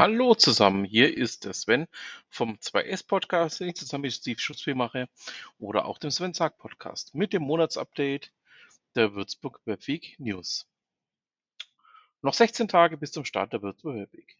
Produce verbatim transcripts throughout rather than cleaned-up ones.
Hallo zusammen, hier ist der Sven vom zwei S Podcast, den ich zusammen mit Steve Schutzweh mache, oder auch dem Sven Sagt Podcast mit dem Monatsupdate der Würzburg Webweek News. Noch sechzehn Tage bis zum Start der Würzburg Webweek.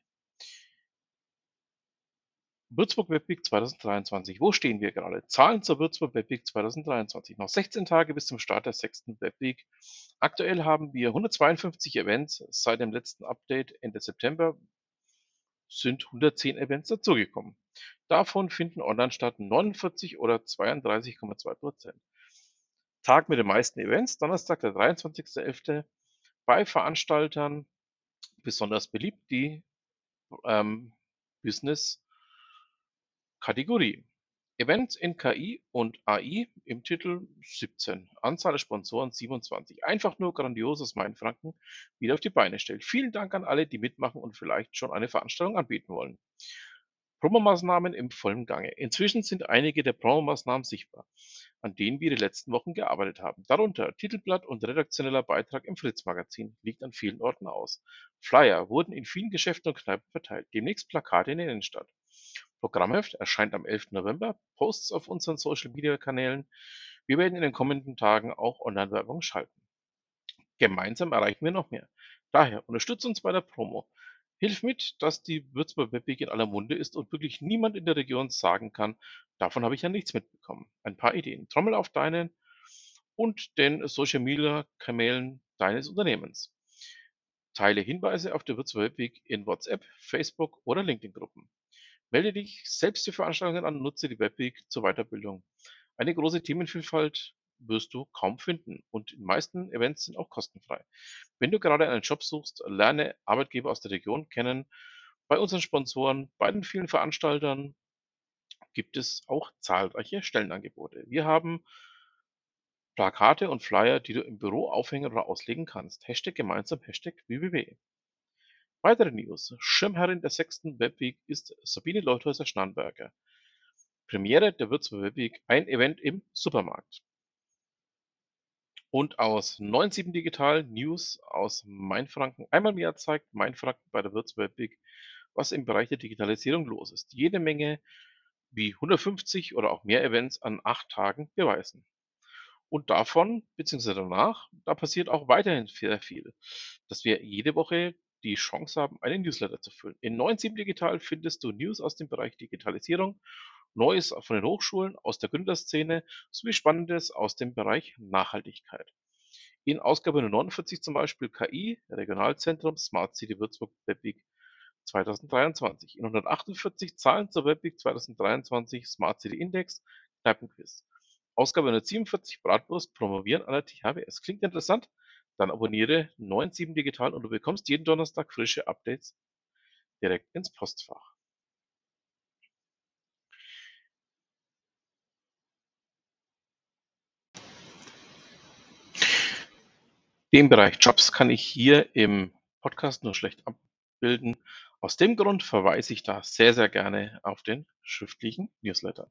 Würzburg Webweek zweitausenddreiundzwanzig. Wo stehen wir gerade? Zahlen zur Würzburg Webweek zweitausenddreiundzwanzig. Noch sechzehn Tage bis zum Start der sechsten Webweek. Aktuell haben wir hundertzweiundfünfzig Events. Seit dem letzten Update Ende September sind hundertzehn Events dazugekommen. Davon finden online statt neunundvierzig oder zweiunddreißig Komma zwei Prozent. Tag mit den meisten Events, Donnerstag, der dreiundzwanzigster elfter bei Veranstaltern besonders beliebt die ähm, Business-Kategorie. Events in K I und A I im Titel siebzehn. Anzahl der Sponsoren siebenundzwanzig. Einfach nur grandioses Mainfranken wieder auf die Beine stellt. Vielen Dank an alle, die mitmachen und vielleicht schon eine Veranstaltung anbieten wollen. Promomaßnahmen im vollen Gange. Inzwischen sind einige der Promomaßnahmen sichtbar, an denen wir die letzten Wochen gearbeitet haben. Darunter Titelblatt und redaktioneller Beitrag im Fritz-Magazin, liegt an vielen Orten aus. Flyer wurden in vielen Geschäften und Kneipen verteilt, demnächst Plakate in der Innenstadt. Programmheft erscheint am elften November, Posts auf unseren Social-Media-Kanälen. Wir werden in den kommenden Tagen auch Online-Werbung schalten. Gemeinsam erreichen wir noch mehr. Daher unterstützt uns bei der Promo. Hilf mit, dass die Würzburg Webweek in aller Munde ist und wirklich niemand in der Region sagen kann, davon habe ich ja nichts mitbekommen. Ein paar Ideen. Trommel auf deinen und den Social Media Kanälen deines Unternehmens. Teile Hinweise auf der Würzburg Webweek in WhatsApp, Facebook oder LinkedIn-Gruppen. Melde dich selbst für Veranstaltungen an und nutze die Webweek zur Weiterbildung. Eine große Themenvielfalt wirst du kaum finden und die meisten Events sind auch kostenfrei. Wenn du gerade einen Job suchst, lerne Arbeitgeber aus der Region kennen. Bei unseren Sponsoren, bei den vielen Veranstaltern gibt es auch zahlreiche Stellenangebote. Wir haben Plakate und Flyer, die du im Büro aufhängen oder auslegen kannst. Hashtag gemeinsam, Hashtag W W W. Weitere News. Schirmherrin der sechsten Webweek ist Sabine Leuthäuser-Schnarrenberger. Premiere der Würzburg Webweek, ein Event im Supermarkt. Und aus neun sieben Digital News aus Mainfranken. Einmal im Jahr zeigt Mainfranken bei der Würzburg Webweek, was im Bereich der Digitalisierung los ist. Jede Menge wie hundertfünfzig oder auch mehr Events an acht Tagen beweisen. Und davon, beziehungsweise danach, da passiert auch weiterhin sehr viel, dass wir jede Woche die Chance haben, einen Newsletter zu füllen. In neun sieben Digital findest du News aus dem Bereich Digitalisierung, Neues von den Hochschulen, aus der Gründerszene sowie Spannendes aus dem Bereich Nachhaltigkeit. In Ausgabe neunundvierzig zum Beispiel K I, Regionalzentrum Smart City Würzburg Webweek zweitausenddreiundzwanzig. In hundertachtundvierzig Zahlen zur Webweek zweitausenddreiundzwanzig Smart City Index, Kneipenquiz. Ausgabe hundertsiebenundvierzig Bratwurst promovieren an der T H W S. Klingt interessant? Dann abonniere neun sieben Digital und du bekommst jeden Donnerstag frische Updates direkt ins Postfach. Den Bereich Jobs kann ich hier im Podcast nur schlecht abbilden. Aus dem Grund verweise ich da sehr, sehr gerne auf den schriftlichen Newsletter.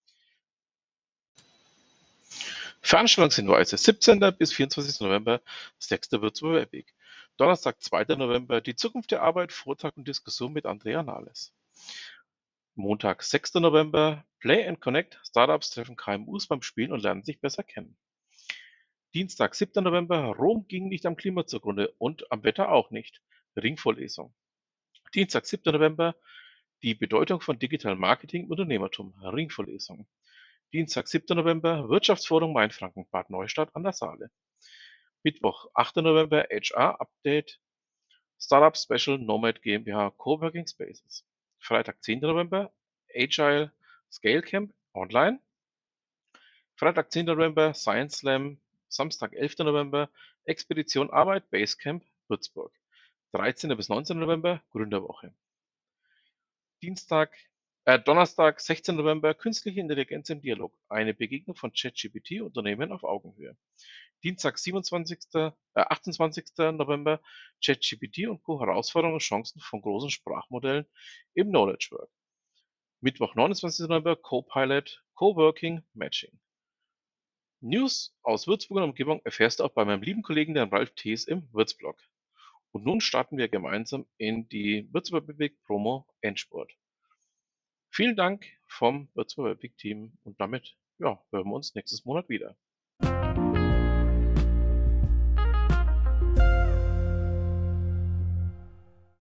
Veranstaltungshinweise: siebzehnter bis vierundzwanzigster November, sechste Würzburger Webweek. Donnerstag, zweiter November, die Zukunft der Arbeit, Vortrag und Diskussion mit Andrea Nahles. Montag, sechster November, Play and Connect, Startups treffen K M Us beim Spielen und lernen sich besser kennen. Dienstag, siebter November, Rom ging nicht am Klima zugrunde und am Wetter auch nicht. Ringvorlesung. Dienstag, siebter November, die Bedeutung von Digital Marketing im Unternehmertum. Ringvorlesung. Dienstag, siebter November, Wirtschaftsforum Mainfranken, Bad Neustadt an der Saale. Mittwoch, achter November, H R-Update, Startup Special Nomad GmbH Coworking Spaces. Freitag, zehnter November, Agile Scale Camp online. Freitag, zehnter November, Science Slam. Samstag, elfter November, Expedition Arbeit Basecamp Würzburg. dreizehnter bis neunzehnter November, Gründerwoche. Dienstag, äh, Donnerstag, sechzehnter November, Künstliche Intelligenz im Dialog. Eine Begegnung von ChatGPT Unternehmen auf Augenhöhe. Dienstag, siebenundzwanzigster, äh, achtundzwanzigster November, ChatGPT und Co. Herausforderungen und Chancen von großen Sprachmodellen im Knowledge Work. Mittwoch, neunundzwanzigster November, Copilot, Coworking, Matching. News aus Würzburg und Umgebung erfährst du auch bei meinem lieben Kollegen, den Ralf Thees, im Würzblog. Und nun starten wir gemeinsam in die Würzburger Big Promo Endspurt. Vielen Dank vom Würzburger Big Team und damit ja, hören wir uns nächstes Monat wieder.